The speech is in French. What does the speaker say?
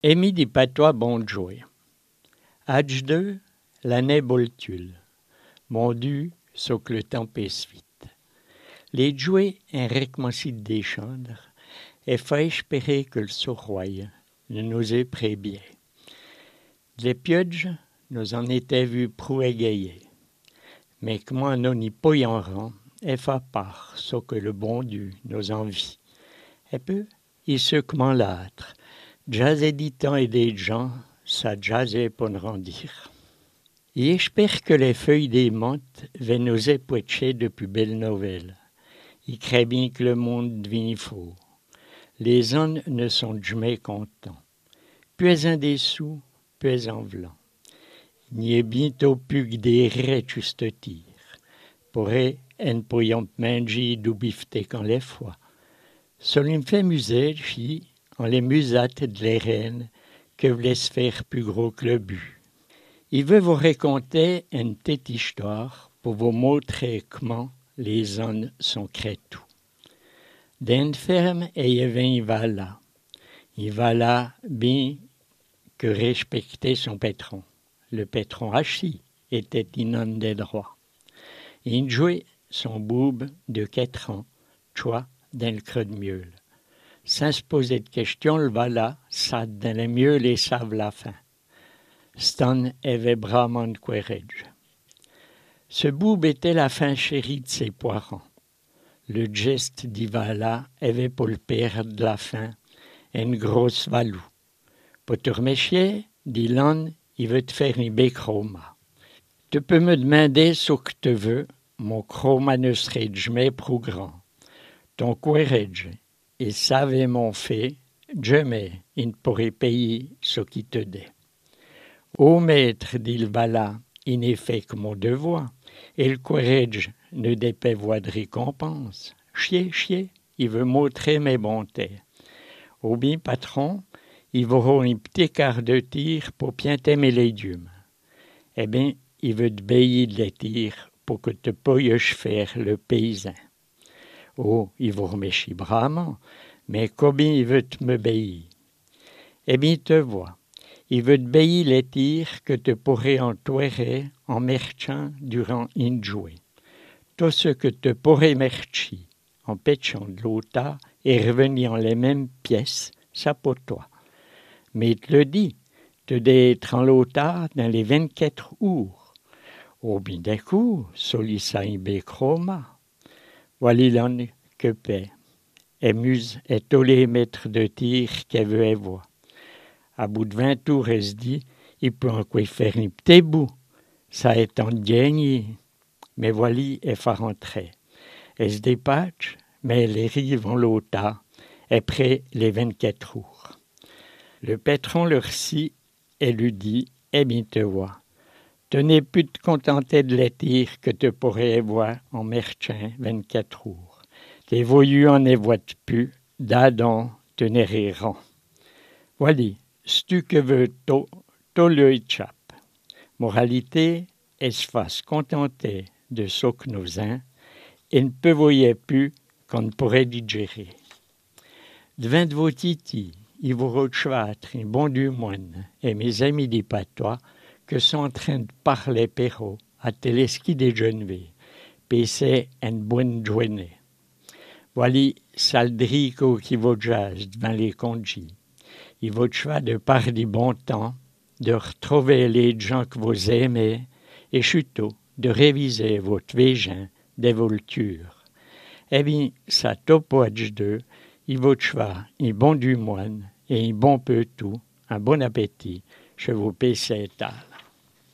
Emi di patois bon jouer. Age 2, l'année boltul. Mondu, so que le temps passe vite. Les jouets un recommencit des chandres, et fait espérer que le sourroye ne nous ait prébié. Les pièges nous en étaient vus prou égayés. Mais comment non y poyant rang, et fa part, so que le bon Dieu nous envie. Et peu, il se comment l'âtre, jaser dit temps et des gens, ça jaser pour nous rendir. Et j'espère que les feuilles des menthes vont nous épocher de plus belles nouvelles. Il crée bien que le monde devine faux. Les hommes ne sont jamais contents. Puis un des sous, puis en vlan. Il n'y est bientôt plus que des raies juste tir. Pourrait en poyant manger du beefsteak en les fois. Seul il me fait muser, chi, en les musates de les reines, que vous laisse faire plus gros que le but. Il veut vous raconter une petite histoire pour vous montrer comment les hommes sont crétous. D'une ferme, il va là. Il va là bien que respecter son patron. Le patron Hachi était un homme des droits. Il jouait son boube de 4 ans, toi, dans le creux de mieux. Sans se poser de questions, le va là, ça dans le mieux et savent la fin. Stan avait bravement de courage. Ce boube était la fin chérie de ses parents. Le geste d'Ivala avait pour le père de la fin une grosse valou. Pour te remercier, dit l'homme, il veut te faire un béchroma. Tu peux me demander ce que tu veux, mon chroma ne serait jamais plus grand. Ton courage, et savait mon fait, jamais il ne pourrait payer ce qui te dit. Ô maître, dit le Vala, il n'est fait que mon devoir, et le courage ne dépêvoit de récompense. Chier, il veut montrer mes bontés. Ou bien, patron, il vaut un petit quart de tir pour pienter mes légumes. Eh bien, il veut te payer de les tirs pour que tu puisses faire le paysan. Oh, il vous remercie bravement, mais combien il veut te me payer? Eh bien, te vois. Il veut te payer les tirs que tu pourrais entourer en marchant durant une journée. Tout ce que tu pourrais marcher en pêchant de l'automne et revenir en les mêmes pièces, ça pour toi. Mais te le dis, tu dois être en l'automne dans les 24 heures. Au bien d'un coup, solissa un béchroma. Voilà l'an que paie. Amuse et tous les maîtres de tir qu'elle veut voir. À bout de 20 tours, elle se dit, il peut encore faire un petit bout. Ça est en gagné. Mais voilà, elle fait rentrer. Elle se dépatche, mais elle arrive en l'automne, après les 24 heures. Le patron leur reçit et lui dit, eh bien, te vois, tu n'es plus te contenter de les tirs que tu pourrais voir en marchant 24 heures. Tes voyous en les vois plus, d'Adam te n'erreront. Voilà, si tu que veux, tout le échappe. Moralité, elle se fasse contenter de ce que nous avons et ne peut voyer plus qu'on ne pourrait digérer. Devant de vos titis, il vous rechoître un bon du moine et mes amis des patois que sont en train de parler perro à téléski déjeuner, puis c'est une bonne journée. Voilà saldrico qui vous jase devant les congés. Il vous choix de par du bon temps, de retrouver les gens que vous aimez et surtout de réviser votre végin des voltures. Eh bien, ça topoage de, il vous choix un bon du moine et un bon peu tout, un bon appétit, je vous paie cette table.